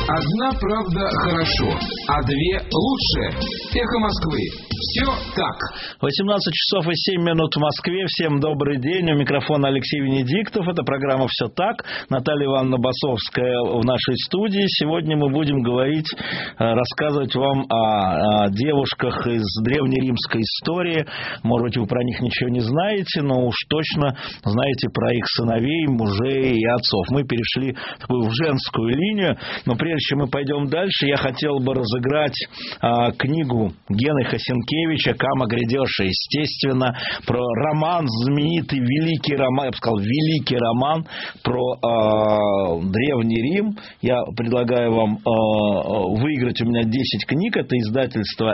Одна правда хорошо, а две лучше. Эхо Москвы. Все так. 18 часов и 7 минут в Москве. Всем добрый день. У микрофона Алексей Венедиктов. Это программа «Все так». Наталья Ивановна Басовская в нашей студии. Сегодня мы будем говорить, рассказывать вам о девушках из древнеримской истории. Может быть, вы про них ничего не знаете, но уж точно знаете про их сыновей, мужей и отцов. Мы перешли в женскую линию. Но прежде чем мы пойдем дальше, я хотел бы разыграть книгу Гены Хасенкевича «Кама грядеша», естественно, про роман, знаменитый великий роман, я бы сказал, великий роман про Древний Рим. Я предлагаю вам выиграть у меня 10 книг. Это издательство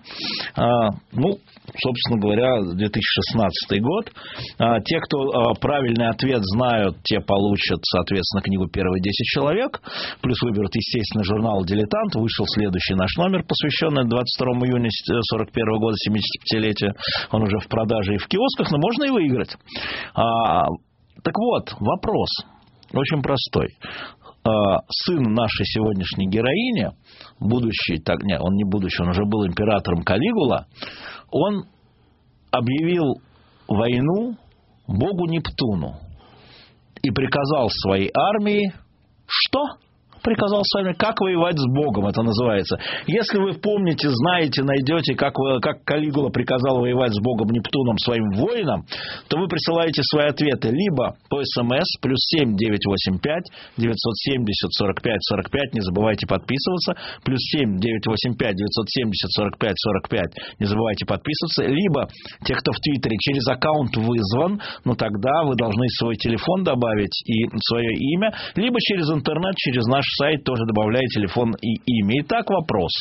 собственно говоря, 2016 год. Те, кто правильный ответ знают, те получат, соответственно, книгу «Первые 10 человек». Плюс выберут, естественно, журнал «Дилетант». Вышел следующий наш номер, посвященный 22 июня 1941 года, 75-летию. Он уже в продаже и в киосках, но можно и выиграть. Так вот, вопрос очень простой. Сын нашей сегодняшней героини, он не будущий, он уже был императором Калигула, он объявил войну богу Нептуну и приказал своей армии что? Приказал сами, как воевать с Богом, это называется. Если вы помните, знаете, найдете, как Калигула приказал воевать с Богом Нептуном своим воинам, то вы присылаете свои ответы либо по СМС +7 985 970 45 45, не забывайте подписываться, +7 985 970 45 45, не забывайте подписываться, либо те, кто в Твиттере, через аккаунт вызван, тогда вы должны свой телефон добавить и свое имя, либо через интернет, через наш сайт тоже добавляет телефон и имя. Итак, вопрос.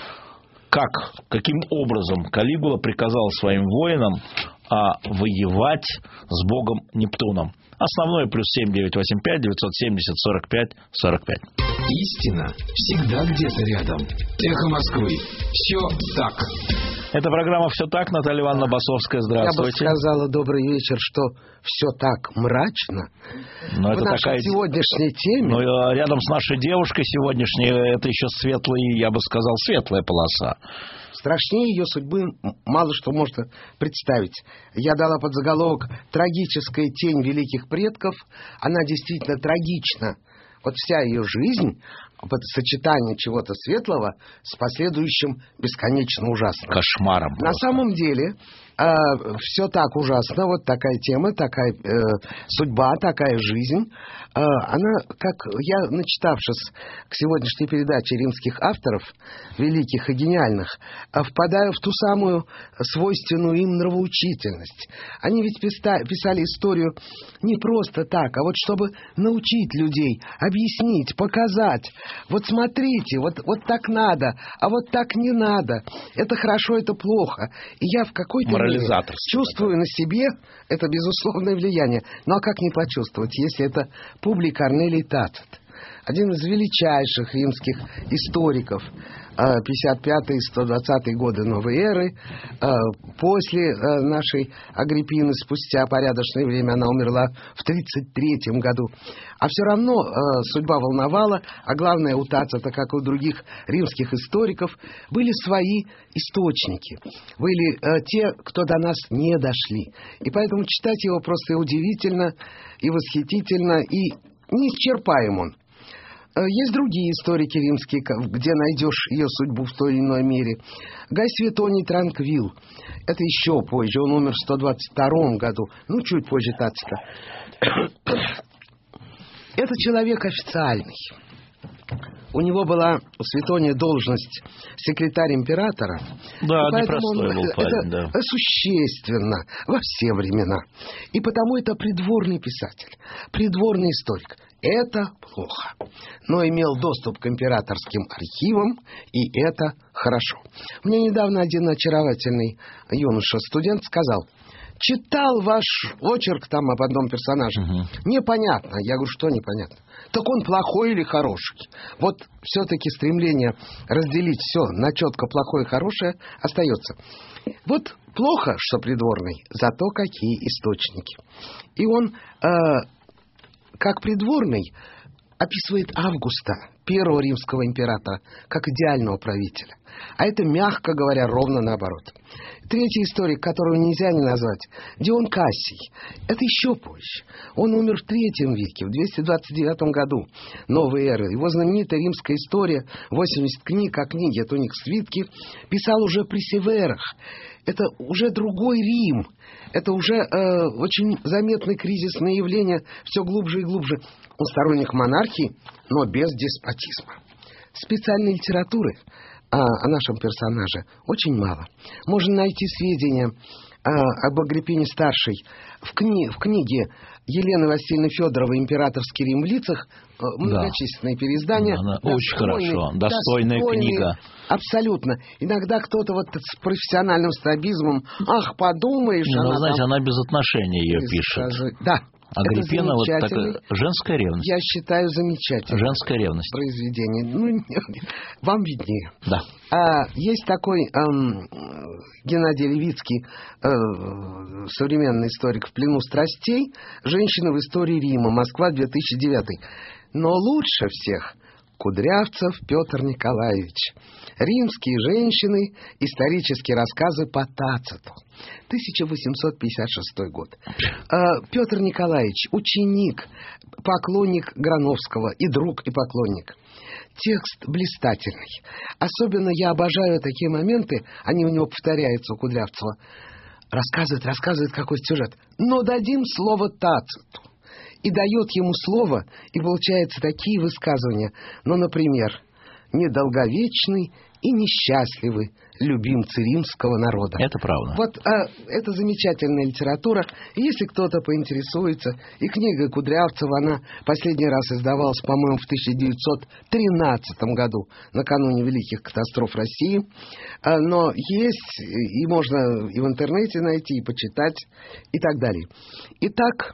Каким образом Калигула приказал своим воинам воевать с богом Нептуном? Основное +7 985 970 45 45. Истина всегда где-то рядом. Эхо Москвы. Все так. Это программа «Все так». Наталья Ивановна Басовская, здравствуйте. Я бы сказала добрый вечер, что все так мрачно. Это нашей сегодняшней теме. Рядом с нашей девушкой сегодняшней это еще я бы сказал, светлая полоса. Страшнее ее судьбы мало что можно представить. Я дала подзаголовок «Трагическая тень великих предков». Она действительно трагична. Вот вся ее жизнь — это сочетание чего-то светлого с последующим бесконечно ужасным. Кошмаром. На самом деле все так ужасно. Вот такая тема, такая судьба, такая жизнь. Она, как я, начитавшись к сегодняшней передаче римских авторов, великих и гениальных, впадаю в ту самую свойственную им нравоучительность. Они ведь писали историю не просто так, а вот чтобы научить людей, объяснить, показать. Вот смотрите, вот так надо, а вот так не надо. Это хорошо, это плохо. И я в какой-то мере чувствую на себе это безусловное влияние. Ну а как не почувствовать, если это Публий Корнелий Тацит, один из величайших римских историков, 55-120 годы новой эры. После нашей Агриппины, спустя порядочное время, она умерла в 33 году. А все равно судьба волновала, а главное, у Тацита, как и у других римских историков, были свои источники. Были те, кто до нас не дошли. И поэтому читать его просто и удивительно, и восхитительно, и неисчерпаем он. Есть другие историки римские, где найдешь ее судьбу в той или иной мере. Гай Светоний Транквил. Это еще позже. Он умер в 122 году. Чуть позже Тацита. Это человек официальный. У него была у Светония должность секретарь императора. Да, непростой был парень, да. Это существенно во все времена. И потому это придворный писатель, придворный историк. Это плохо. Но имел доступ к императорским архивам, и это хорошо. Мне недавно один очаровательный юноша-студент сказал: читал ваш очерк там об одном персонаже. Непонятно. Я говорю, что непонятно? Так он плохой или хороший? Вот все-таки стремление разделить все на четко плохое и хорошее остается. Вот плохо, что придворный, зато какие источники. И он, как придворный, описывает Августа, первого римского императора, как идеального правителя. А это, мягко говоря, ровно наоборот. Третий историк, которого нельзя не назвать, Дион Кассий. Это еще позже. Он умер в III веке, в 229 году новой эры. Его знаменитая римская история, 80 книг, а книги — это у них свитки, писал уже при Северах. Это уже другой Рим. Это уже очень заметное кризисное явление, все глубже и глубже. Он сторонник монархии, но без деспотизма. Специальной литературы о нашем персонаже очень мало. Можно найти сведения об Агриппине-старшей в книге Елены Васильевны Федоровой «Императорский Рим в лицах», многочисленные переиздания. Она очень хорошо, достойная книга. Абсолютно. Иногда кто-то вот с профессиональным снобизмом, подумаешь... знаете, она без отношения ее пишет. Да. Агриппина вот такая женская ревность. Я считаю, замечательно. Женская ревность. Произведение. Вам виднее. Да. Есть такой Геннадий Левицкий, современный историк, «В плену страстей. Женщины в истории Рима. Москва, 2009». Но лучше всех Кудрявцев Петр Николаевич. «Римские женщины. Исторические рассказы по Тациту». 1856 год. Петр Николаевич, ученик, поклонник Грановского, и друг, и поклонник. Текст блистательный. Особенно я обожаю такие моменты, они у него повторяются, у Кудрявцева. Рассказывает какой сюжет. Но дадим слово Тациту. И дает ему слово, и получаются такие высказывания. Например, «недолговечный и несчастливый любимцы римского народа». Это правда. Вот это замечательная литература. И если кто-то поинтересуется, и книга Кудрявцева, она последний раз издавалась, по-моему, в 1913 году, накануне великих катастроф России. Но есть, и можно и в интернете найти, и почитать, и так далее. Итак,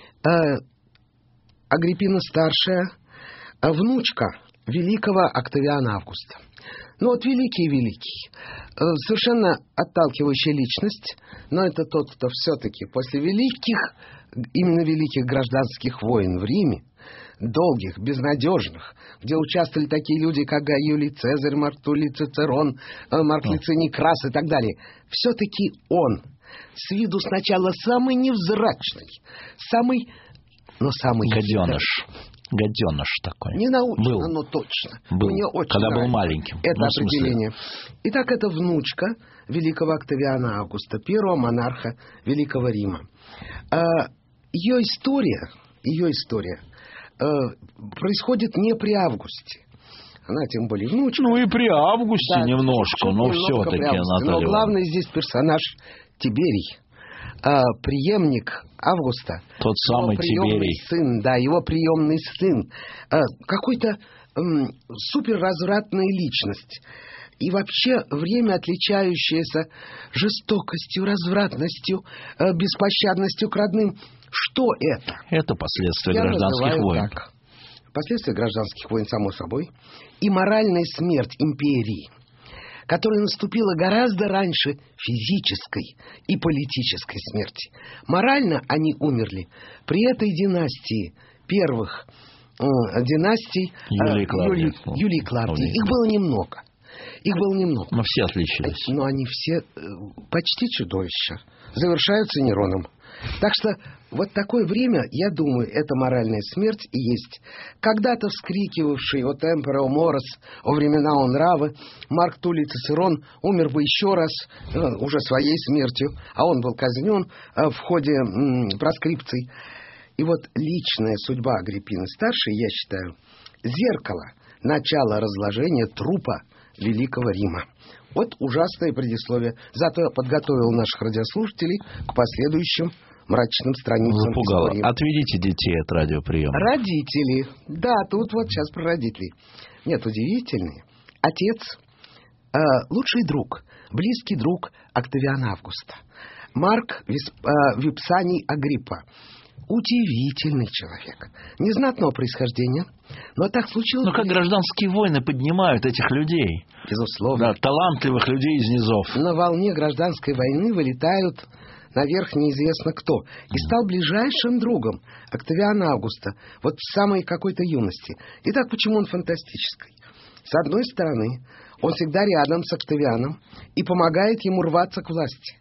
Агриппина-старшая, внучка великого Октавиана Августа. Великий. Совершенно отталкивающая личность, но это тот, кто все-таки после именно великих гражданских войн в Риме, долгих, безнадежных, где участвовали такие люди, как Гай Юлий Цезарь, Марк Туллий Цицерон, Марк Лициний Крас и так далее, все-таки он, с виду сначала самый невзрачный, самый гаденыш такой. Не научно, но точно. Был, мне очень когда нравится был маленьким. Это определение. Итак, это внучка великого Октавиана Августа, первого монарха Великого Рима. Ее история происходит не при Августе. Она тем более внучка. И при Августе немножко, но все-таки, Наталья. Но главный здесь персонаж Тиберий. Преемник Августа. Тот самый Тиберий. Сын, его приемный сын. Какой-то суперразвратная личность. И вообще время, отличающееся жестокостью, развратностью, беспощадностью к родным. Что это? Это последствия гражданских войн. Так. Последствия гражданских войн, само собой. И моральная смерть империи, которая наступила гораздо раньше физической и политической смерти. Морально они умерли при этой династии, первых династий Юлии Клавдии. Их было немного. Но все отличились. Но они все почти чудовища. Завершаются Нероном. Так что вот такое время, я думаю, это моральная смерть и есть. Когда-то вскрикивавший «О темпора, о морос», «О времена, о нравы», Марк Туллий Цицерон умер бы еще раз, уже своей смертью, а он был казнен в ходе проскрипций. И вот личная судьба Агриппины-старшей, я считаю, зеркало начала разложения трупа Великого Рима. Вот ужасное предисловие. Зато я подготовил наших радиослушателей к последующим мрачным страницам истории. Отведите детей от радиоприема. Родители. Да, тут вот сейчас про родителей. Нет, удивительные. Отец, лучший друг, близкий друг Октавиана Августа. Марк Випсаний Агриппа. Удивительный человек. Незнатного происхождения, но так случилось... Но как гражданские войны поднимают этих людей. Безусловно. Да, талантливых людей из низов. На волне гражданской войны вылетают наверх неизвестно кто, и стал ближайшим другом Октавиана Августа, вот в самой какой-то юности. Итак, почему он фантастический? С одной стороны, он всегда рядом с Октавианом и помогает ему рваться к власти.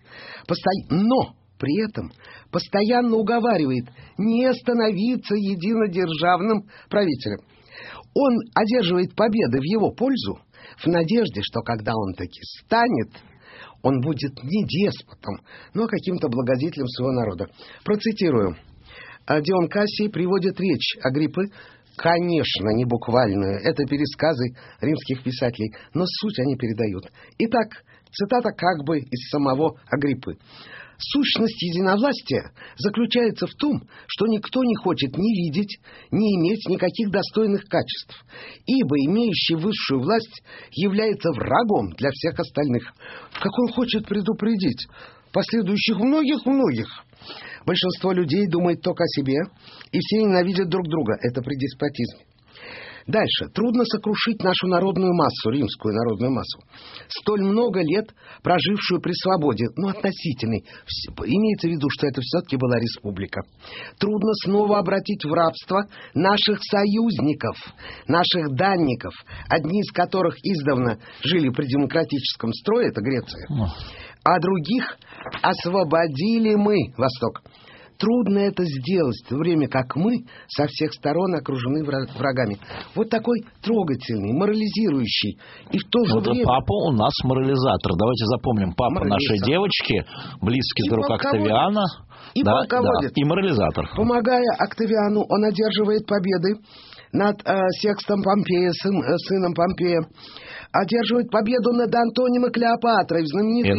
Но при этом постоянно уговаривает не становиться единодержавным правителем. Он одерживает победы в его пользу в надежде, что когда он таки станет, он будет не деспотом, но каким-то благодетелем своего народа. Процитирую. Дион Кассий приводит речь Агриппы, конечно, не буквальную, это пересказы римских писателей, но суть они передают. Итак, цитата как бы из самого Агриппы. «Сущность единовластия заключается в том, что никто не хочет ни видеть, ни иметь никаких достойных качеств, ибо имеющий высшую власть является врагом для всех остальных». Как он хочет предупредить последующих многих-многих. Большинство людей думает только о себе, и все ненавидят друг друга. Это при деспотизме. Дальше. Трудно сокрушить нашу народную массу, римскую народную массу, столь много лет прожившую при свободе, относительной. Имеется в виду, что это все-таки была республика. Трудно снова обратить в рабство наших союзников, наших данников, одни из которых издавна жили при демократическом строе, это Греция, а других освободили мы, Восток. Трудно это сделать, в то время как мы со всех сторон окружены врагами. Вот такой трогательный, морализирующий. И в то же время... Папа у нас морализатор. Давайте запомним. Папа нашей девочки, близкий друг Октавиана. И полководец. И морализатор. Помогая Октавиану, он одерживает победы над Секстом Помпея, сыном Помпея. Одерживает победу над Антонием и Клеопатрой в знаменитой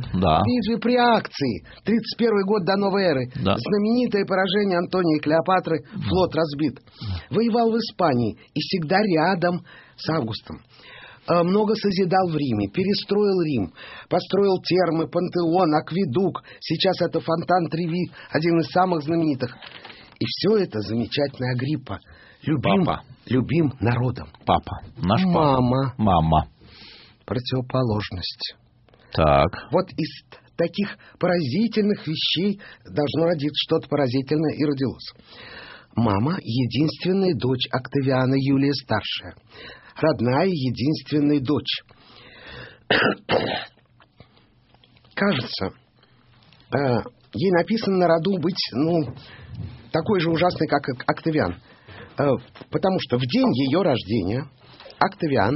битве при Акции, 31 год до новой эры. Да. Знаменитое поражение Антония и Клеопатры, флот разбит. Воевал в Испании и всегда рядом с Августом. Много созидал в Риме, перестроил Рим, построил термы, пантеон, акведук. Сейчас это фонтан Треви, один из самых знаменитых. И все это замечательная Агриппа. Любим народом. Папа. Наш папа. Мама. Противоположность. Так. Вот из таких поразительных вещей должно родиться что-то поразительное и родилось. Мама — единственная дочь Октавиана Юлия Старшая. Родная единственная дочь. Кажется, ей написано на роду быть, такой же ужасной, как Октавиан. Потому что в день ее рождения Октавиан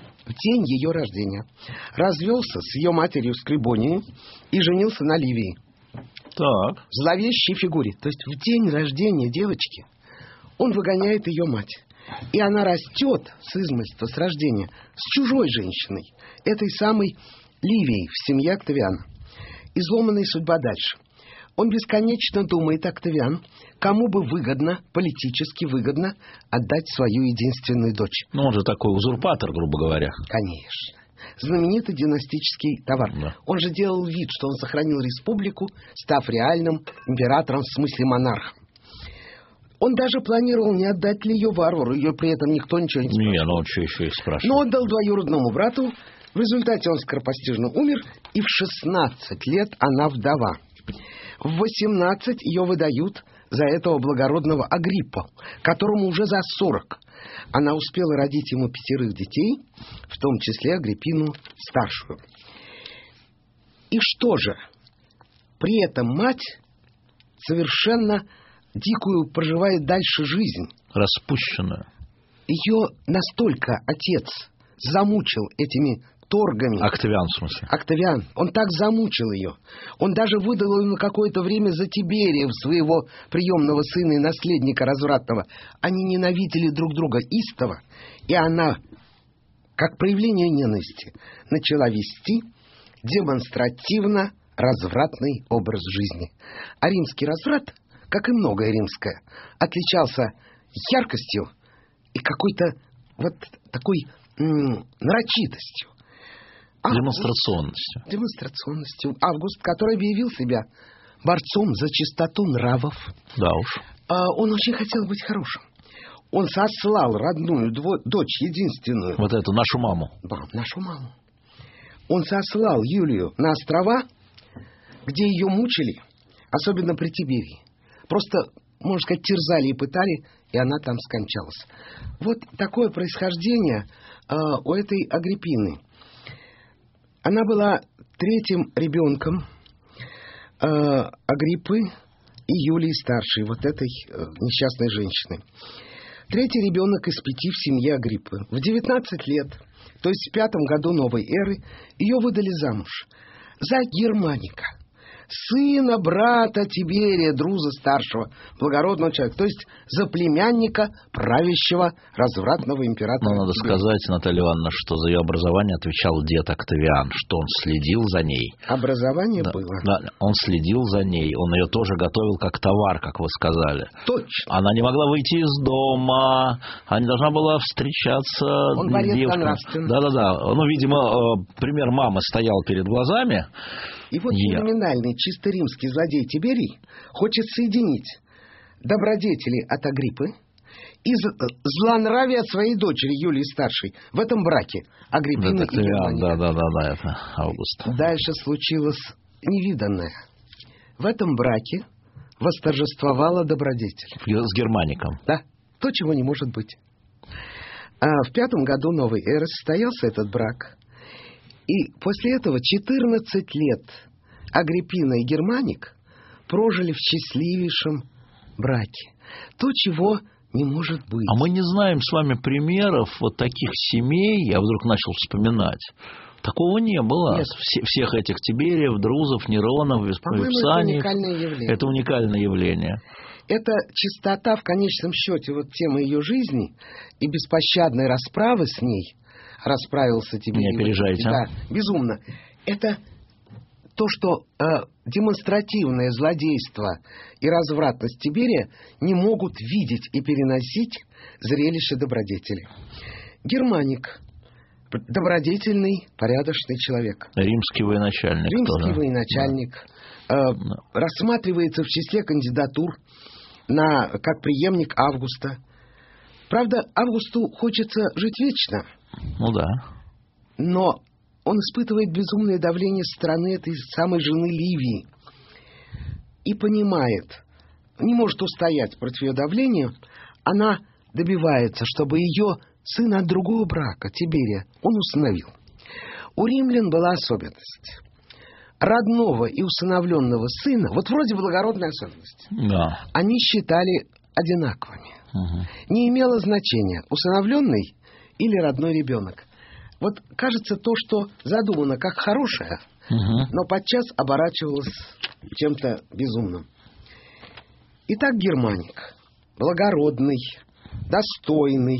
развелся с ее матерью Скрибонией и женился на Ливии. Так. В зловещей фигуре. То есть в день рождения девочки он выгоняет ее мать. И она растет с измольства, с рождения, с чужой женщиной, этой самой Ливией в семье Октавиана. Изломанная судьба дальше. Он бесконечно думает, Октавиан, кому бы выгодно, политически выгодно отдать свою единственную дочь. Он же такой узурпатор, грубо говоря. Конечно. Знаменитый династический товар. Да. Он же делал вид, что он сохранил республику, став реальным императором, в смысле монархом. Он даже планировал, не отдать ли ее варвару, ее при этом никто ничего не спрашивал. Он что еще и спрашивал. Но отдал двоюродному брату. В результате он скоропостижно умер, и в 16 лет она вдова. В 18 ее выдают за этого благородного Агриппа, которому уже за 40. Она успела родить ему 5 детей, в том числе Агриппину старшую. И что же? При этом мать совершенно дикую проживает дальше жизнь. Распущенную. Ее настолько отец замучил этими торгами. Октавиан, в смысле? Октавиан. Он так замучил ее. Он даже выдал ее на какое-то время за Тиберия, своего приемного сына и наследника развратного. Они ненавидели друг друга истово, и она, как проявление ненависти, начала вести демонстративно развратный образ жизни. А римский разврат, как и многое римское, отличался яркостью и какой-то вот такой нарочитостью. Демонстрационностью. Август, который объявил себя борцом за чистоту нравов. Да уж. Он очень хотел быть хорошим. Он сослал родную дочь, единственную. Вот эту, нашу маму. Да, нашу маму. Он сослал Юлию на острова, где ее мучили, особенно при Тиберии. Просто, можно сказать, терзали и пытали, и она там скончалась. Вот такое происхождение у этой Агриппины. Она была третьим ребенком Агриппы и Юлии старшей, вот этой несчастной женщины. Третий ребенок из 5 в семье Агриппы. В 19 лет, то есть в 5 году новой эры, ее выдали замуж за Германика, сына брата Тиберия, Друза старшего, благородного человека, то есть за племянника правящего развратного императора. Но надо сказать, Наталья Ивановна, что за ее образование отвечал дед Октавиан, что он следил за ней. Образование было. Да, он следил за ней, он ее тоже готовил как товар, как вы сказали. Точно. Она не могла выйти из дома, она не должна была встречаться Он с девушками. Да. Ну, видимо, пример мамы стоял перед глазами. И вот феноменальный чисто римский злодей Тиберий хочет соединить добродетели от Агриппы и злонравие от своей дочери Юлии старшей в этом браке Агриппины и Германика. Да, это Август. Дальше случилось невиданное. В этом браке восторжествовала добродетель. С Германиком. Да, то, чего не может быть. В 5 году новой эры состоялся этот брак. И после этого 14 лет Агриппина и Германик прожили в счастливейшем браке. То, чего не может быть. А мы не знаем с вами примеров вот таких семей, я вдруг начал вспоминать. Такого не было. Нет. Всех этих Тибериев, Друзов, Неронов, Випсаниев. Это уникальное явление. Это уникальное явление. Это чистота, в конечном счете, вот темы ее жизни и беспощадной расправы с ней. Расправился Тиберий. Не опережайте. Да, безумно. Это то, что демонстративное злодейство и развратность Тиберия не могут видеть и переносить зрелище добродетели. Германик. Добродетельный, порядочный человек. Римский военачальник. Римский военачальник. Рассматривается в числе кандидатур как преемник Августа. Правда, Августу хочется жить вечно. Ну да. Но он испытывает безумное давление со стороны этой самой жены Ливии. И понимает, не может устоять против ее давления. Она добивается, чтобы ее сына от другого брака, Тиберия, он усыновил. У римлян была особенность. Родного и усыновленного сына, вот вроде благородная особенность, да, они считали одинаковыми. Угу. Не имело значения, усыновленный или родной ребенок. Вот кажется, то, что задумано как хорошее, но подчас оборачивалось чем-то безумным. Итак, Германик, благородный, достойный,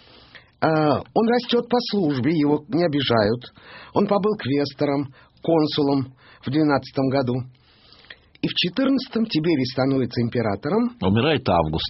он растет по службе, его не обижают. Он побыл квестором, консулом в 12 году. И в 14-м Тиберий становится императором. Умирает Август.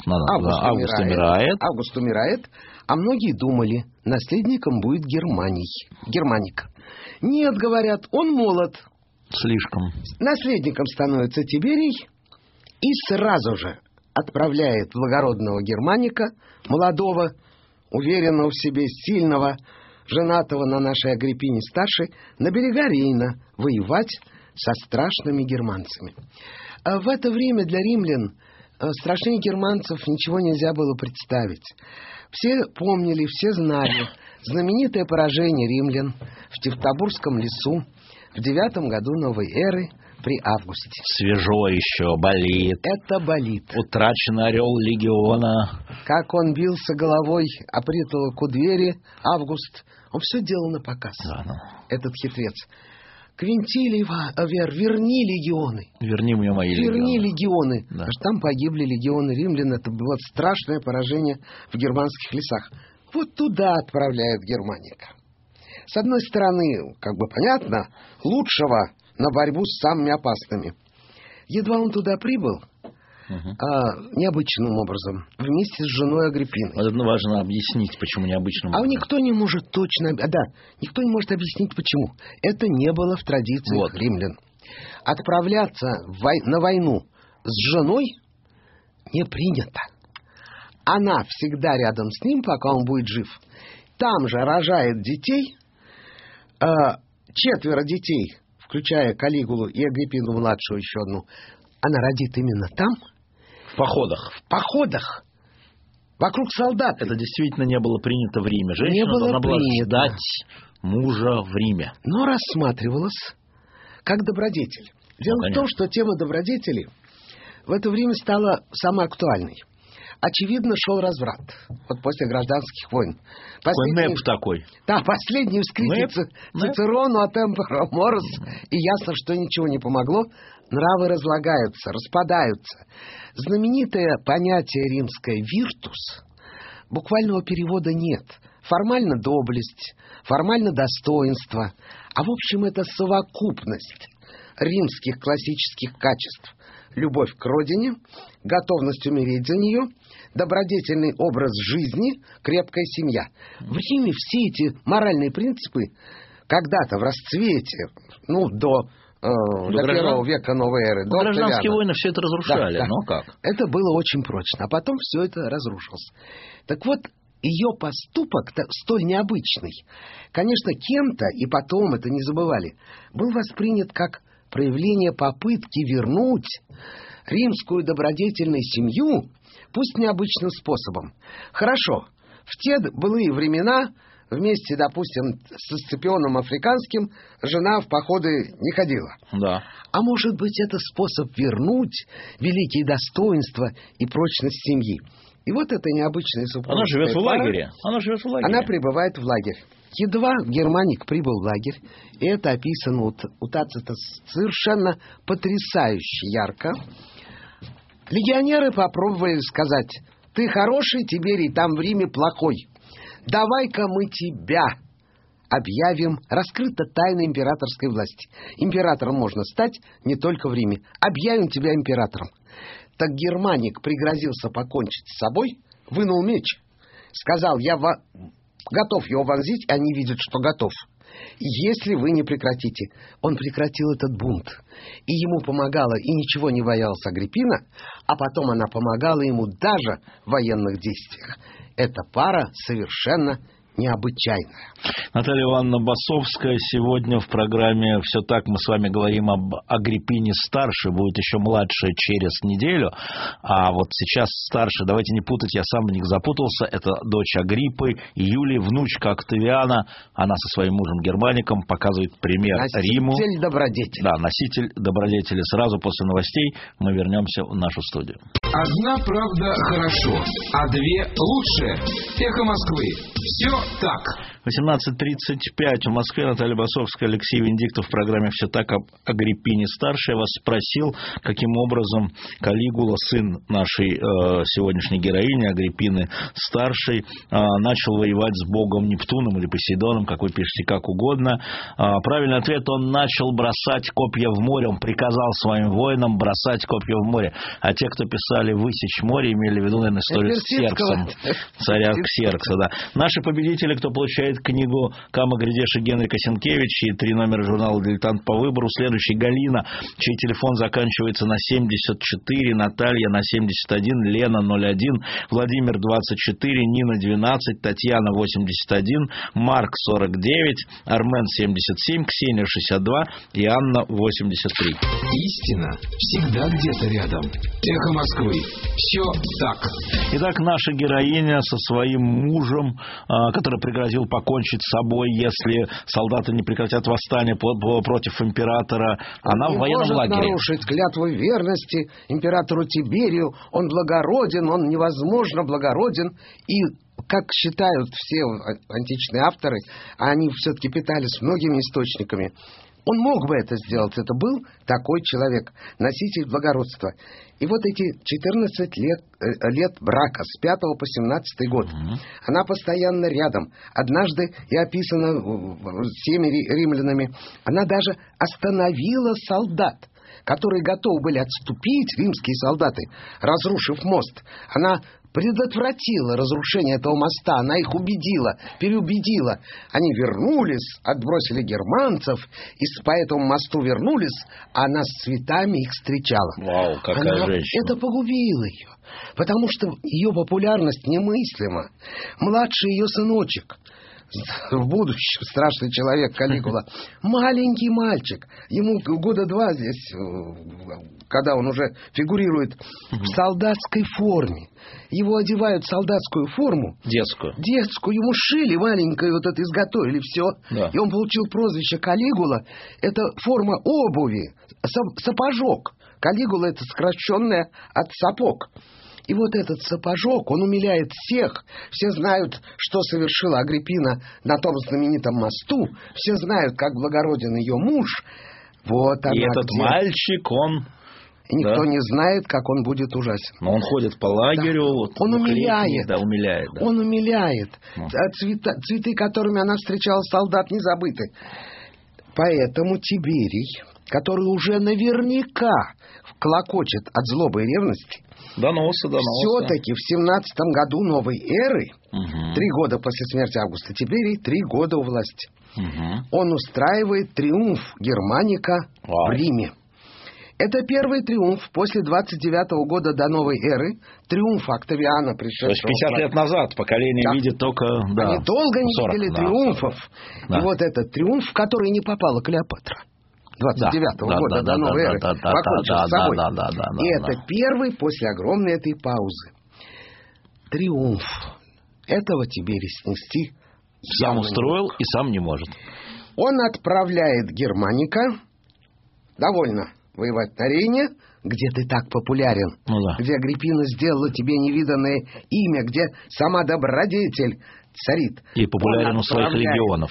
Август умирает. А многие думали, наследником будет Германик. Нет, говорят, он молод. Слишком. Наследником становится Тиберий и сразу же отправляет благородного Германика, молодого, уверенного в себе, сильного, женатого на нашей Агриппине старшей, на берега Рейна воевать со страшными германцами. А в это время для римлян страшнее германцев ничего нельзя было представить. Все помнили, все знали знаменитое поражение римлян в Тевтобурском лесу в 9 году новой эры при Августе. Свежо еще, болит. Это болит. Утраченный орел легиона. Как он бился головой о притолоку двери, Август, он все делал на показ. Да. Этот хитрец. Квинтилий верни легионы. Верни мне мои легионы. Верни легионы. Да. Потому что там погибли легионы римлян. Это было страшное поражение в германских лесах. Вот туда отправляют Германика. С одной стороны, как бы понятно, лучшего на борьбу с самыми опасными. Едва он туда прибыл, необычным образом, вместе с женой Агриппиной. Вот это важно объяснить, почему необычным образом. Никто не может точно... никто не может объяснить, почему. Это не было в традициях римлян. Отправляться на войну с женой не принято. Она всегда рядом с ним, пока он будет жив. Там же рожает детей, 4 детей, включая Калигулу и Агриппину младшую еще одну, она родит именно там. В походах. В походах. Вокруг солдат. Это действительно не было принято в Риме. Женщина должна была ждать мужа в Риме. Но рассматривалась как добродетель. Дело в том, что тема добродетели в это время стала самой актуальной. Очевидно, шел разврат. Вот после гражданских войн. Нэп такой. Да, последние вскрытия Цицерону от Эмпера Морос. И ясно, что ничего не помогло. Нравы разлагаются, распадаются. Знаменитое понятие римское «виртус» буквального перевода нет. Формально доблесть, формально достоинство. А в общем, это совокупность римских классических качеств. Любовь к родине, готовность умереть за нее, добродетельный образ жизни, крепкая семья. В Риме все эти моральные принципы когда-то в расцвете, до первого века новой эры. До гражданские войны все это разрушали. Да. Но как? Это было очень прочно. А потом все это разрушилось. Так вот, ее поступок столь необычный, конечно, кем-то, и потом это не забывали, был воспринят как проявление попытки вернуть римскую добродетельную семью, пусть необычным способом. Хорошо, в те былые времена вместе, допустим, со Сципионом Африканским жена в походы не ходила. Да. А может быть, это способ вернуть великие достоинства и прочность семьи. И вот эта необычная супружеская Она живет в пара, лагере. Она прибывает в лагерь. Едва Германик прибыл в лагерь, и это описано у Тацита совершенно потрясающе ярко, легионеры попробовали сказать: «Ты хороший, Тиберий, там в Риме плохой. Давай-ка мы тебя объявим». Раскрыта тайна императорской власти. Императором можно стать не только в Риме. Объявим тебя императором. Так Германик пригрозился покончить с собой, вынул меч, сказал: «Я готов его вонзить», они видят, что готов. Если вы не прекратите. Он прекратил этот бунт. И ему помогала, и ничего не боялась Агриппина, а потом она помогала ему даже в военных действиях. Эта пара совершенно необычайная. Наталья Ивановна Басовская сегодня в программе «Все так» мы с вами говорим об Агриппине старшей, будет еще младшая через неделю, а вот сейчас старшая, давайте не путать, я сам в них запутался, это дочь Агриппы, Юлии, внучка Октавиана, она со своим мужем Германиком показывает пример Риму. Носитель добродетели. Да, носитель добродетели. Сразу после новостей мы вернемся в нашу студию. Одна правда хорошо, а две лучше. Эхо Москвы. Все так. 18:35 в Москве. Наталья Басовская, Алексей Венедиктов в программе «Все так» об Агриппине старшей. Я вас спросил, каким образом Калигула, сын нашей сегодняшней героини Агриппины старшей, начал воевать с богом Нептуном или Посейдоном, как вы пишете, как угодно. Правильный ответ: он начал бросать копья в море. Он приказал своим воинам бросать копья в море. А те, кто писали «высечь море», имели в виду, наверное, историю с Ксерксом, царя Ксеркса. Да. Наши победители, кто получает книгу Кама Гридеша Генрика Сенкевич и 3 номера журнала «Дилетант» по выбору. Следующий: Галина, чей телефон заканчивается на 74, Наталья на 71, Лена 01, Владимир 24, Нина 12, Татьяна 81, Марк 49, Армен 77, Ксения 62 и Анна 83. Истина всегда где-то рядом. Эхо Москвы. Все так. Итак, наша героиня со своим мужем, который пригрозил покончить с собой, если солдаты не прекратят восстание против императора, она в военном лагере. Он не может нарушить клятву верности императору Тиберию. Он благороден, он невозможно благороден. И, как считают все античные авторы, а они все-таки питались многими источниками, он мог бы это сделать. Это был такой человек, носитель благородства. И вот эти 14 лет брака с 5 по 17 год. Она постоянно рядом. Однажды, и описано всеми римлянами, она даже остановила солдат, которые готовы были отступить, римские солдаты, разрушив мост. Она предотвратила разрушение этого моста, она их убедила, переубедила. Они вернулись, отбросили германцев, и по этому мосту вернулись, а она с цветами их встречала. Вау, какая женщина. Это погубило ее, потому что ее популярность немыслима. Младший ее сыночек в будущем страшный человек Калигула, маленький мальчик, ему года 2 здесь, когда он уже фигурирует в солдатской форме. Его одевают в солдатскую форму. Детскую. Ему шили маленькое, вот это изготовили все. Да. И он получил прозвище Калигула. Это форма обуви, сапожок. Калигула — это сокращенное от сапог. И вот этот сапожок, он умиляет всех. Все знают, что совершила Агриппина на том знаменитом мосту. Все знают, как благороден ее муж. Вот она. И этот где. мальчик, он... И никто не знает, как он будет ужасен. Но он ходит по лагерю. Да. Вот, он умиляет. Да, умиляет. Да. Он умиляет. Цветы, которыми она встречала солдат, не забыты. Поэтому Тиберий, который уже наверняка клокочет от злобы и ревности, Доносы. все-таки в 17 году новой эры, 3 года после смерти Августа Тиберий, 3 года у власти, он устраивает триумф Германика в Риме. Это первый триумф после 29 года до новой эры, триумф Октавиана, пришедшего... То есть 50 лет назад поколение видит только... Да, они долго не 40, видели триумфов. Да. И вот этот триумф, в который не попала Клеопатра. 29-го года до новой эры, покончил с собой. И это первый после огромной этой паузы. Триумф. Этого Тиберий снести сам устроил и сам не может. Он отправляет Германика, довольно воевать на Рейне, где ты так популярен, где Агриппина сделала тебе невиданное имя, где сама добродетель царит. И популярен у своих легионов.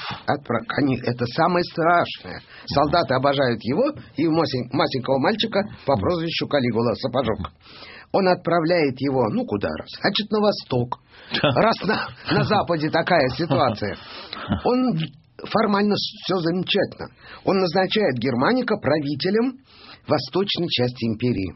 Это самое страшное. Солдаты обожают его и масенького мальчика по прозвищу Калигула, сапожок. Он отправляет его, куда раз? Значит, на восток. Раз на западе такая ситуация. Он формально все замечательно. Он назначает Германика правителем восточной части империи.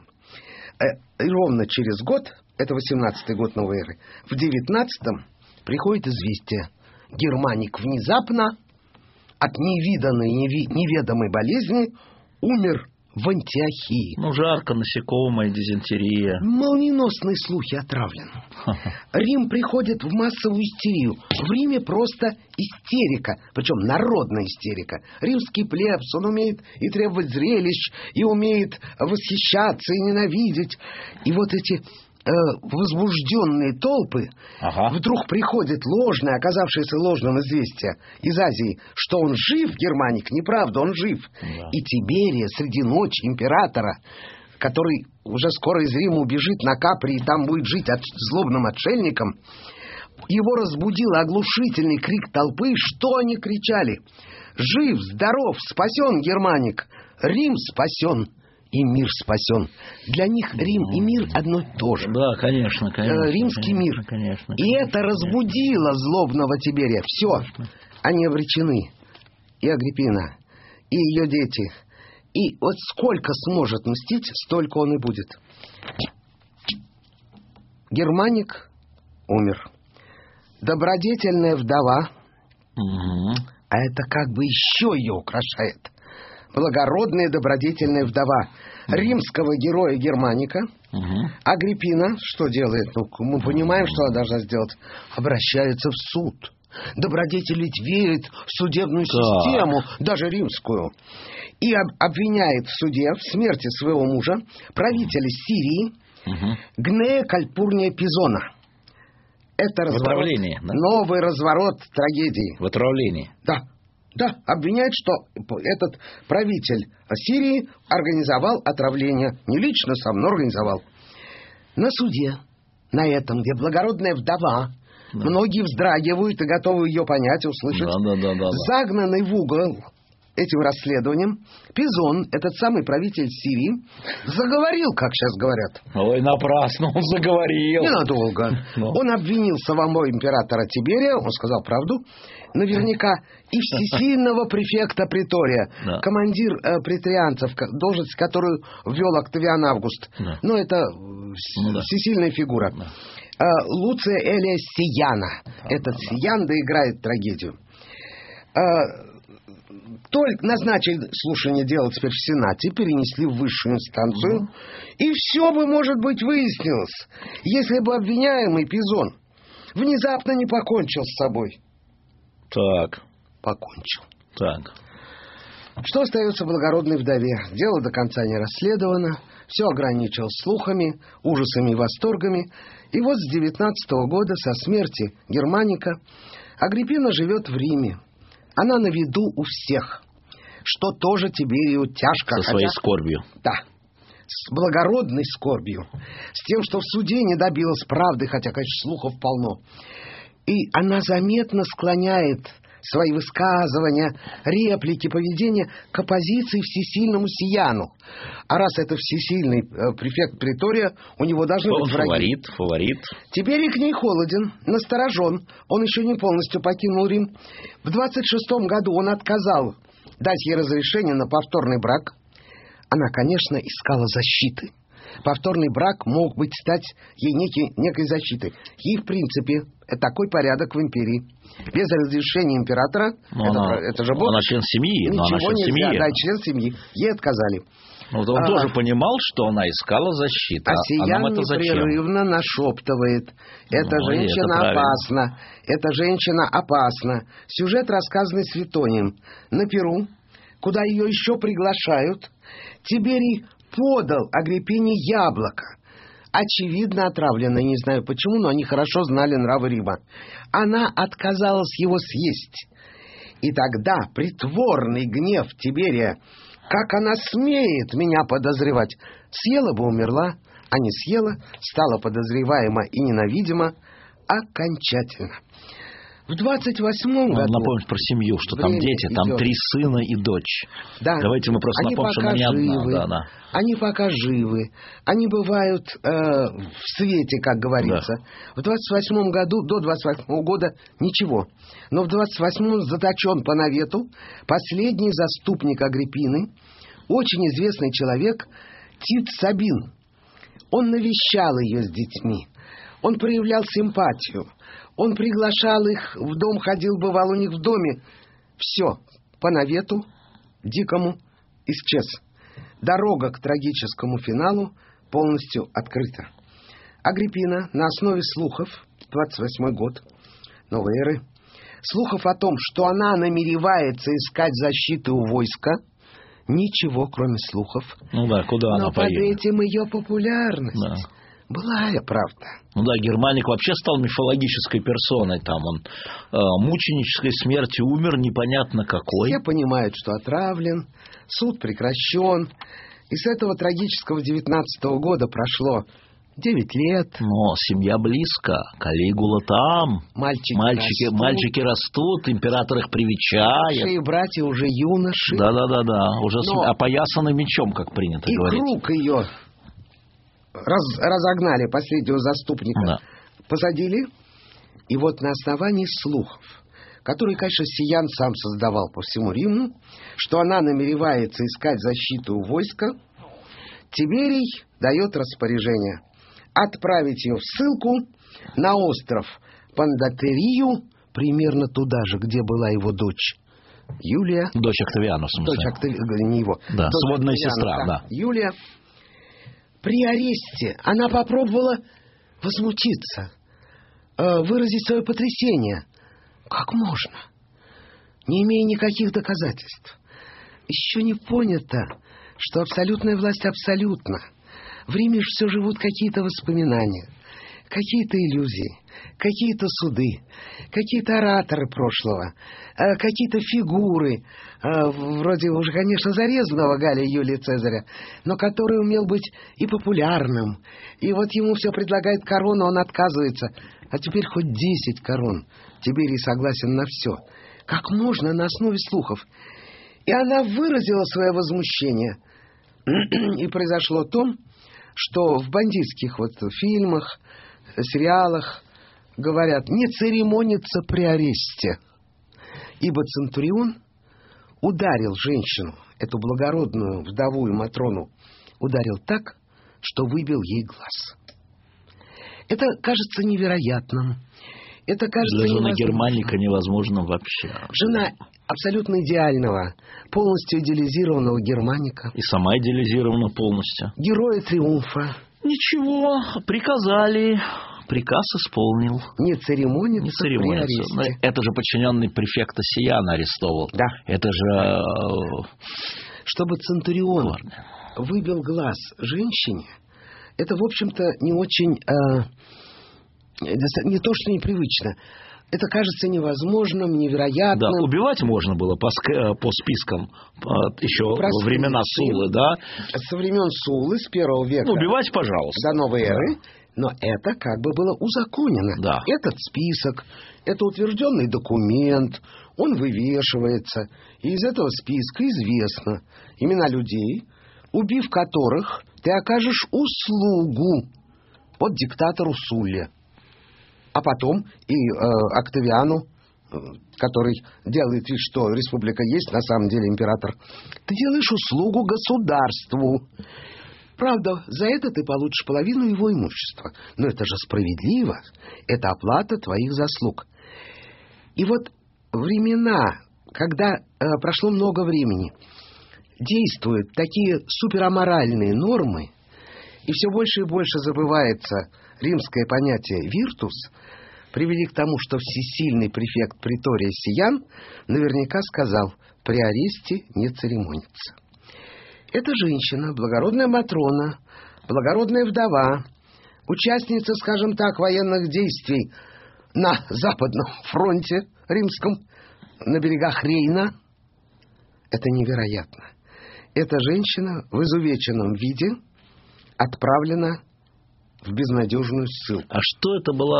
И ровно через год, это 18-й год новой эры, в 19-м приходит известие. Германик внезапно от невиданной, неведомой болезни умер в Антиохии. Жарко, насекомые, дизентерия. Молниеносные слухи отравлен. Рим приходит в массовую истерию. В Риме просто истерика, причем народная истерика. Римский плебс, он умеет и требовать зрелищ, и умеет восхищаться, и ненавидеть. И вот эти возбужденные толпы вдруг приходит ложное, оказавшееся ложным известие из Азии, что он жив, Германик, неправда, он жив. Да. И Тиберия среди ночи императора, который уже скоро из Рима убежит на Капри и там будет жить злобным отшельником, его разбудил оглушительный крик толпы. Что они кричали? Жив, здоров, спасен Германик, Рим спасен. И мир спасен. Для них Рим и мир одно и то же. Да, конечно. Римский мир. Конечно, и это разбудило злобного Тиберия. Все. Они обречены. И Агриппина, и ее дети. И вот сколько сможет мстить, столько он и будет. Германик умер. Добродетельная вдова, а это как бы еще ее украшает. Благородная добродетельная вдова римского героя Германика. Агриппина что делает? Мы понимаем, что она должна сделать. Обращается в суд. Добродетель ведь верит в судебную систему, даже римскую. И обвиняет в суде в смерти своего мужа правителя Сирии Гнея Кальпурния Пизона. Это разворот, новый разворот трагедии. В отравлении. Да, обвиняют, что этот правитель Сирии организовал отравление. Не лично сам, но организовал. На суде, на этом, где благородная вдова, многие вздрагивают и готовы ее понять и услышать, загнанный в угол этим расследованием, Пизон, этот самый правитель Сирии, заговорил, как сейчас говорят. Ой, напрасно он заговорил. Ненадолго. Он обвинил самого императора Тиберия, он сказал правду, наверняка, и всесильного префекта Претория, командир претарианцев, должность, которую ввел Октавиан Август. Но это всесильная фигура. Луция Элия Сияна. Этот Сиян доиграет трагедию. Только назначили слушание дела теперь в Сенате, перенесли в высшую инстанцию, и все бы, может быть, выяснилось, если бы обвиняемый Пизон внезапно не покончил с собой. Так. покончил. Так. Что остается благородной вдове? Дело до конца не расследовано, все ограничилось слухами, ужасами и восторгами. И вот с 19-го года, со смерти Германика, Агриппина живет в Риме. Она на виду у всех, что тоже Тиберию тяжко. Со своей скорбью. Да, с благородной скорбью, с тем, что в суде не добилась правды, хотя, конечно, слухов полно. И она заметно склоняет свои высказывания, реплики, поведение к оппозиции всесильному Сияну. А раз это всесильный префект Претория, у него должны быть враги. Фаворит. Тиберий к ней холоден, насторожен. Он еще не полностью покинул Рим. В 26-м году он отказал дать ей разрешение на повторный брак. Она, конечно, искала защиты. Повторный брак мог быть стать ей некой защитой. Ей, в принципе, такой порядок в империи. Без разрешения императора, это же Бог, она член семьи. Ничего нельзя, да, член семьи. Ей отказали. Он тоже понимал, что она искала защиту. А Сиян непрерывно нашептывает: эта женщина опасна, эта женщина опасна. Сюжет, рассказанный Светонием. На Перу, куда ее еще приглашают, Тиберий подал Агриппине яблоко. Очевидно отравленное, не знаю почему, но они хорошо знали нравы Рима. Она отказалась его съесть. И тогда притворный гнев Тиберия: как она смеет меня подозревать? Съела бы, умерла, а не съела, стала подозреваема и ненавидима окончательно. В 28-м году... Напомнить про семью, что там дети, там идет. 3 сына и дочь. Да. Давайте мы просто напомним, что она не одна. Да. Они пока живы. Они бывают в свете, как говорится. Да. В 28-м году, до 28-го года ничего. Но в 28-м заточен по навету последний заступник Агриппины, очень известный человек Тит Сабин. Он навещал ее с детьми. Он проявлял симпатию. Он приглашал их в дом, ходил, бывал у них в доме. Все, по навету дикому исчез. Дорога к трагическому финалу полностью открыта. Агриппина на основе слухов, 28-й год новой эры, слухов о том, что она намеревается искать защиты у войска, ничего, кроме слухов. Куда она поедет? Но под этим ее популярность. Да. Былая правда. Германик вообще стал мифологической персоной. Там он мученической смертью умер, непонятно какой. Все понимают, что отравлен, суд прекращен. И с этого трагического 19-го года прошло 9 лет. Но семья близко, Калигула там. Мальчики растут, император их привечает. Старшие братья уже юноши. Да. Уже опоясаны мечом, как принято говорить. И круг ее разогнали, последнего заступника. Да. Посадили. И вот на основании слухов, которые, конечно, Сиян сам создавал по всему Риму, что она намеревается искать защиту у войска, Тиберий дает распоряжение отправить ее в ссылку на остров Пандатерию, примерно туда же, где была его дочь Юлия. Дочь Октавиана, в смысле. Дочь Октавиана, не его. Да, сводная сестра, да. Юлия. При аресте она попробовала возмутиться, выразить свое потрясение. Как можно? Не имея никаких доказательств. Еще не понято, что абсолютная власть абсолютна. В Риме же все живут какие-то воспоминания, какие-то иллюзии, какие-то суды, какие-то ораторы прошлого, какие-то фигуры, вроде уже, конечно, зарезанного Галия Юлия Цезаря, но который умел быть и популярным. И вот ему все предлагает корону, он отказывается. А теперь хоть 10 корон. Тиберий согласен на все. Как можно на основе слухов? И она выразила свое возмущение. И произошло то, что в бандитских фильмах, сериалах говорят: не церемониться при аресте. Ибо Центурион ударил женщину, эту благородную вдову и Матрону, ударил так, что выбил ей глаз. Это кажется невероятным. Это кажется для жены Германика невозможно вообще. Жена абсолютно идеального, полностью идеализированного Германика. И сама идеализирована полностью. Героя триумфа. Ничего, приказали приказ исполнил. Не церемониться, Не церемониться. при аресте. Это же подчиненный префекта Сияна арестовал. Да. Это же... Чтобы Центурион выбил глаз женщине, это, в общем-то, не очень... не то, что непривычно. Это кажется невозможным, невероятным. Да, убивать можно было по спискам еще во времена Суллы, да? Со времен Суллы, с 1 века. Убивать, пожалуйста. До новой эры. Но это как бы было узаконено. Да. Этот список, это утвержденный документ, он вывешивается. И из этого списка известно имена людей, убив которых ты окажешь услугу от диктатору Сулле. А потом и Октавиану, который делает вид, что республика есть, на самом деле император, ты делаешь услугу государству. Правда, за это ты получишь половину его имущества. Но это же справедливо. Это оплата твоих заслуг. И вот времена, когда прошло много времени, действуют такие супераморальные нормы, и все больше и больше забывается римское понятие «виртус», привели к тому, что всесильный префект притория Сиян наверняка сказал: при аресте не церемониться. Эта женщина, благородная Матрона, благородная вдова, участница, скажем так, военных действий на Западном фронте римском, на берегах Рейна. Это невероятно. Эта женщина в изувеченном виде отправлена в безнадежную ссылку. А что это была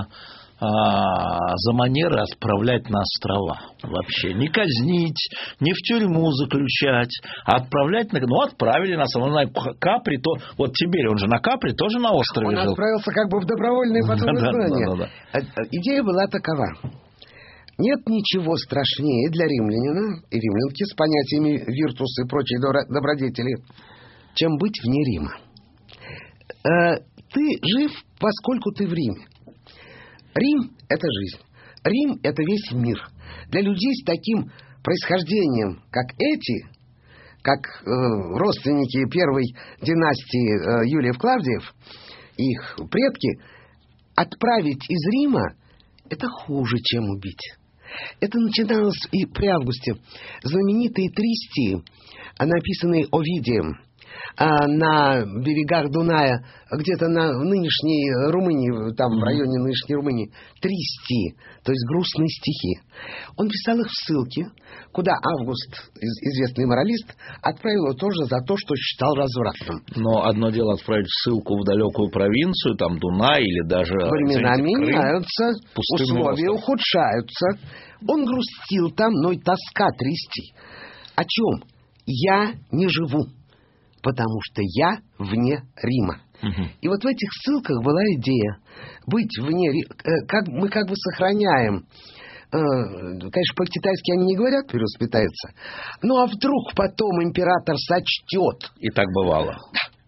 за манера отправлять на острова вообще? Не казнить, не в тюрьму заключать, а отправлять на... Ну, отправили нас, на Капри, то... Вот Тиберий, он же на Капри тоже на острове жил. Он отправился как бы в добровольное потом изгнание. Идея была такова. Нет ничего страшнее для римлянина и римлянки с понятиями виртус и прочие добродетели, чем быть вне Рима. Ты жив, поскольку ты в Риме. Рим – это жизнь. Рим – это весь мир. Для людей с таким происхождением, как эти, как родственники первой династии Юлиев-Клавдиев, их предки, отправить из Рима – это хуже, чем убить. Это начиналось и при Августе. Знаменитые 3 стихи, написанные Овидием, на берегах Дуная, где-то в нынешней Румынии, там в районе нынешней Румынии, 3 стихи, то есть грустные стихи. Он писал их в ссылке, куда Август, известный моралист, отправил его тоже за то, что считал развратным. Но одно дело отправить ссылку в далекую провинцию, там Дунай или даже... Времена меняются, условия ухудшаются. Он грустил там, но и тоска трясти. О чем? Я не живу, потому что я вне Рима. И вот в этих ссылках была идея быть вне Рима. Мы как бы сохраняем. Конечно, по-китайски они не говорят «перевоспитается». Ну, а вдруг потом император сочтет. И так бывало.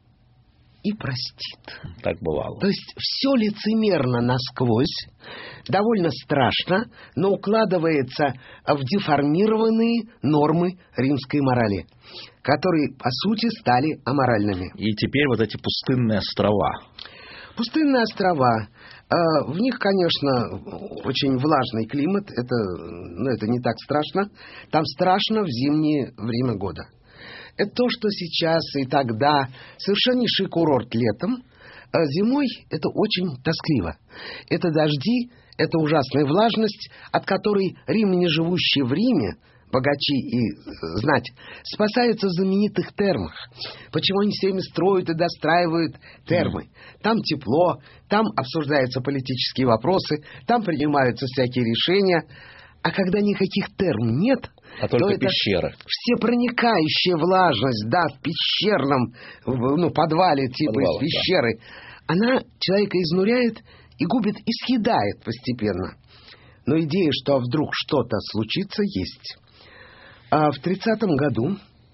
И простит. Так бывало. То есть все лицемерно насквозь, довольно страшно, но укладывается в деформированные нормы римской морали, которые, по сути, стали аморальными. И теперь вот эти пустынные острова. Пустынные острова. В них, конечно, очень влажный климат. Это не так страшно. Там страшно в зимнее время года. Это то, что сейчас и тогда совершеннейший курорт летом. А зимой это очень тоскливо. Это дожди, это ужасная влажность, от которой римляне, живущие в Риме, богачи и знать, спасаются в знаменитых термах. Почему они все время строят и достраивают термы? Там тепло, там обсуждаются политические вопросы, там принимаются всякие решения. А когда никаких терм нет, а только то пещеры. Всепроникающая влажность, да, в пещерном подвале типа из пещеры, да. Она человека изнуряет и губит, и съедает постепенно. Но идея, что вдруг что-то случится, есть. А в 30-м году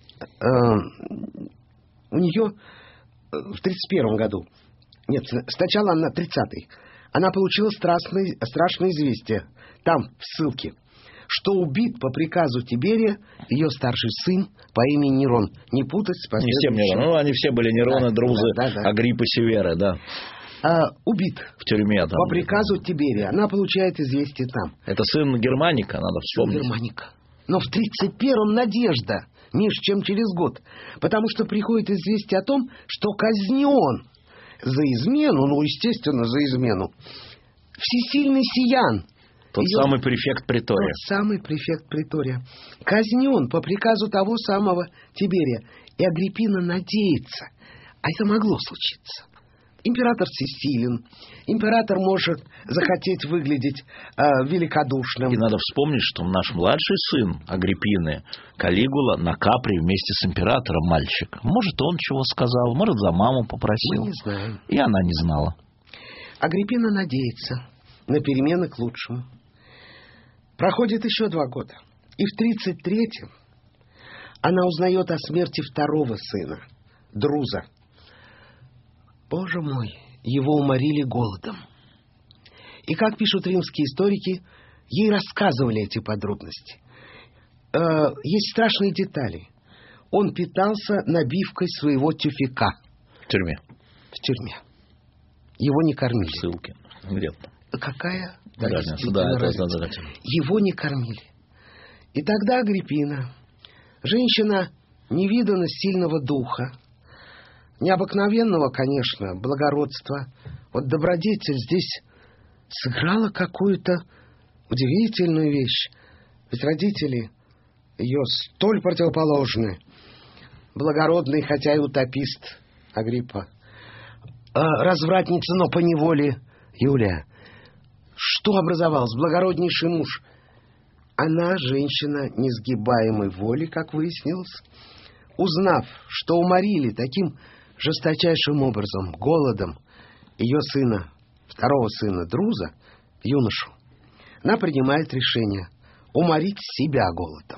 у нее, в 31-м году, нет, сначала она 30-й, она получила страшное известие, там, в ссылке, что убит по приказу Тиберия ее старший сын по имени Нерон. Не путать с последующим. Не всем Нерон. Они все были Нероны, Друзы, Агриппа, Севера, да. убит В тюрьме там. по приказу Тиберия. Она получает известие там. Это сын Германика, надо вспомнить. Германика. Но в 31-м надежда, меньше чем через год. Потому что приходит известие о том, что казнен за измену, естественно, за измену, всесильный Сиян. Тот самый префект Претория. Тот самый префект Претория. Казнен по приказу того самого Тиберия. И Агриппина надеется, а это могло случиться. Император всесилен, император может захотеть выглядеть великодушным. И надо вспомнить, что наш младший сын Агриппины, Калигула, на Капри вместе с императором мальчик. Может, он чего сказал, может, за маму попросил. Мы не знаем. И она не знала. Агриппина надеется на перемены к лучшему. Проходит еще 2 года. И в 33-м она узнает о смерти второго сына, Друза. Боже мой, его уморили голодом. И, как пишут римские историки, ей рассказывали эти подробности. Есть страшные детали. Он питался набивкой своего тюфяка. В тюрьме. В тюрьме. Его не кормили. В ссылке. Где-то. Какая? Разница. Да, это. Его не кормили. И тогда Агриппина, женщина невиданно сильного духа, необыкновенного, конечно, благородства, вот добродетель здесь сыграла какую-то удивительную вещь. Ведь родители ее столь противоположны. Благородный, хотя и утопист Агриппа, развратница, но поневоле Юлия. Что образовалось? Благороднейший муж. Она женщина несгибаемой воли, как выяснилось. Узнав, что уморили таким жесточайшим образом, голодом, ее сына, второго сына Друза, юношу, она принимает решение уморить себя голодом.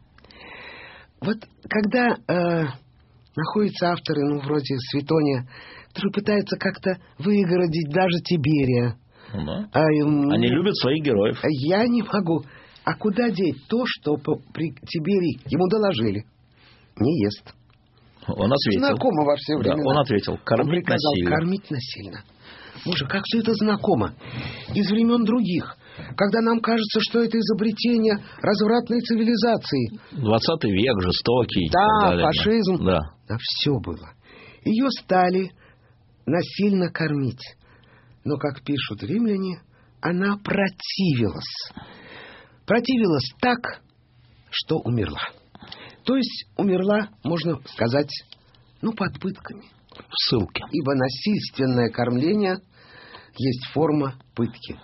Вот когда находятся авторы, вроде Светония, которые пытаются как-то выгородить даже Тиберия. Да. Они любят своих героев. Я не могу. А куда деть то, что при Тиберии ему доложили? Не ест. Он ответил. Знакомо во все времена. Да, он ответил. Кормить он приказал насильно. Кормить насильно. Боже, как все это знакомо. Из времен других. Когда нам кажется, что это изобретение развратной цивилизации. 20 век, жестокий. Да, фашизм. Да. Да, все было. Ее стали насильно кормить. Но, как пишут римляне, она противилась. Противилась так, что умерла. То есть умерла, можно сказать, под пытками. В ссылке. Ибо насильственное кормление есть форма пытки.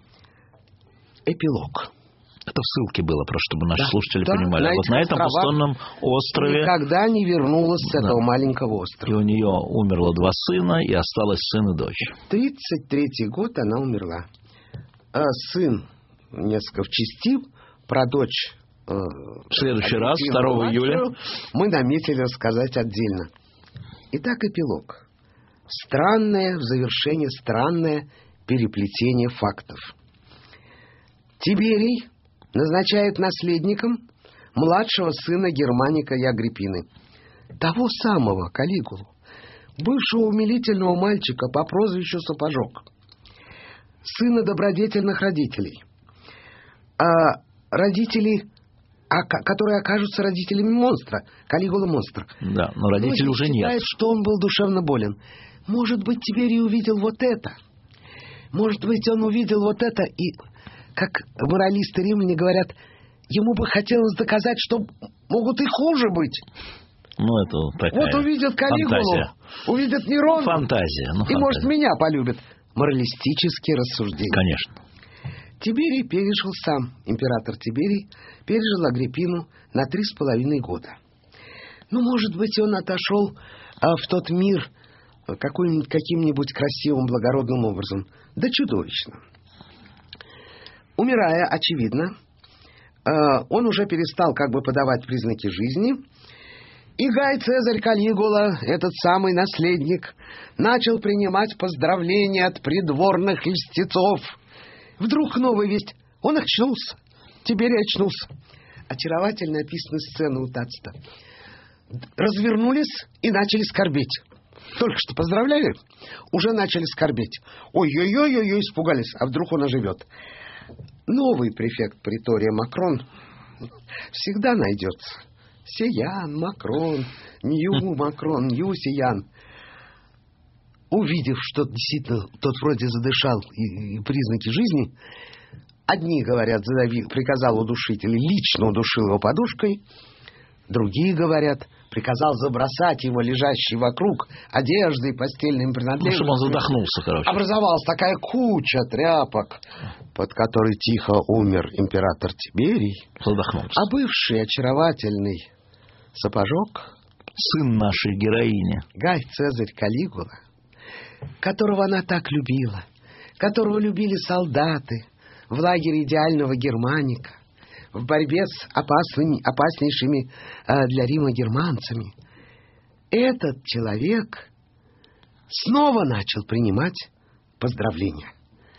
Эпилог. Это в ссылке было, просто чтобы наши слушатели понимали. На вот на этом пустынном острове... Никогда не вернулась с этого маленького острова. И у нее умерло 2 сына, и осталось сын и дочь. 33-й год она умерла. А сын несколько в части, про дочь... В следующий раз, 2 июля... мы наметили рассказать отдельно. Итак, эпилог. В завершение странное переплетение фактов. Тиберий назначает наследником младшего сына Германика и Агриппины, того самого Калигулу, бывшего умилительного мальчика по прозвищу Сапожок, сына добродетельных родителей, родителей, которые окажутся родителями монстра, Калигула монстр. Да, но родителей уже нет. Считает, что он был душевно болен. Может быть, Тиберий увидел вот это. Может быть, он увидел вот это, и, как моралисты римляне говорят, ему бы хотелось доказать, что могут и хуже быть. Это такая вот увидят Калигулу, фантазия. Увидят Нерона. Фантазия. И, может, меня полюбят. Моралистические рассуждения. Конечно. Тиберий пережил сам, император Тиберий, пережил Агриппину на 3,5 года. Может быть, он отошел в тот мир каким-нибудь красивым, благородным образом. Да чудовищно. Умирая, очевидно, он уже перестал подавать признаки жизни, и Гай Цезарь Калигула, этот самый наследник, начал принимать поздравления от придворных льстецов. Вдруг новая весть. Он очнулся. Тиберий очнулся. Очаровательно описаны сцены у Тацита. Развернулись и начали скорбеть. Только что поздравляли, уже начали скорбеть. Ой-ой-ой-ой, испугались, а вдруг он оживет. Новый префект притория Макрон всегда найдется. Сиян, Макрон, Нью, Макрон, Нью, Сиян. Увидев, что действительно тот вроде задышал и признаки жизни, одни говорят, приказал удушить или лично удушил его подушкой, другие говорят, приказал забросать его, лежащий вокруг, одеждой, постельными принадлежностями. Чтобы он задохнулся, короче. Образовалась такая куча тряпок, под которой тихо умер император Тиберий. Задохнулся. А бывший очаровательный сапожок, сын нашей героини, Гай Цезарь Калигула, которого она так любила, которого любили солдаты в лагере идеального германика, в борьбе с опаснейшими для Рима германцами, этот человек снова начал принимать поздравления.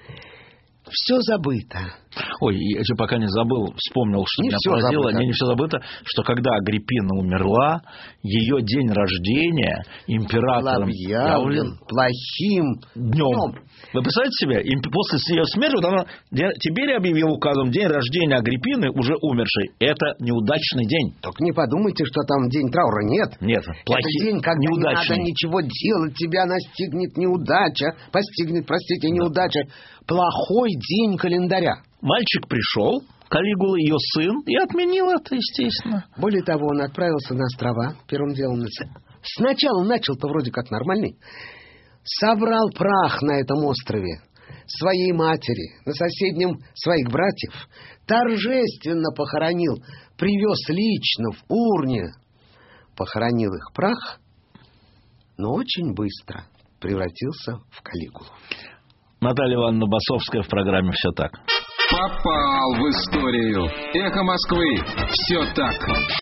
Все забыто. Ой, я же пока не забыл, вспомнил, что не меня все поразило. забыто. Не все забыто, что когда Агриппина умерла, ее день рождения императором объявлен плохим днем. Вы представляете себе, после ее смерти, вот она, Тиберий объявил указом день рождения Агриппины, уже умершей. Это неудачный день. Только не подумайте, что там день траура. Нет. Нет, плохий. Это день, когда неудачный. Не надо ничего делать, тебя настигнет неудача. Неудача. Плохой день календаря. Мальчик пришел, Калигула, ее сын, и отменил это, естественно. Более того, он отправился на острова, первым делом. Сначала начал-то вроде как нормальный. Собрал прах на этом острове своей матери, на соседнем своих братьев, торжественно похоронил, привез лично в урне, похоронил их прах, но очень быстро превратился в Калигулу. Наталья Ивановна Басовская в программе «Все так». Попал в историю. Эхо Москвы. Все так.